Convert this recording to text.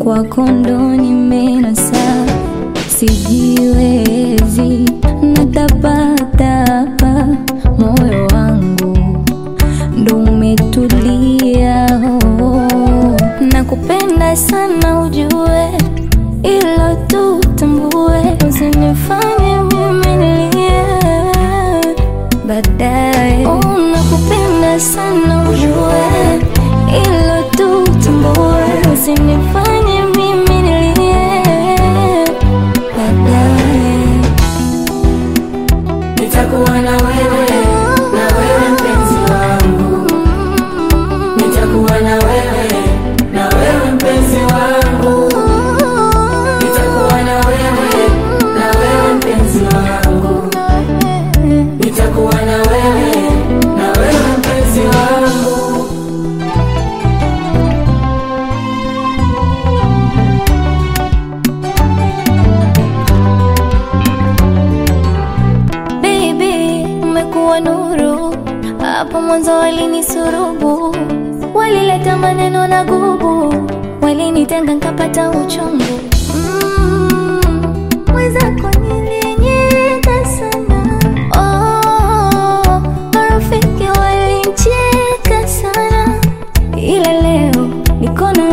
kwako ndo nimenasa, sijiwezi natapatapa, moyo wangu ndo umetulia. Nakupenda sana ujue, ilo tu tambue, usinifanye mimi nilie baadaye. Nakupenda sana ujue, ilo tu tambue, usinifanye mimi nilie baadaye. Nitakuwa na wewe mpenzi wangu, nitakuwa na wewe mpenzi wangu, nitakuwa na wewe mpenzi wangu, nitakuwa na wewe mpenzi wangu. Baby, umekuwa nuru, hapo mwanzo walinisurubu, walileta maneno na gubu, walinitenga nkapata uchungu. Mwenzako nilinyeka sana, marafiki walincheka sana, ila leo niko na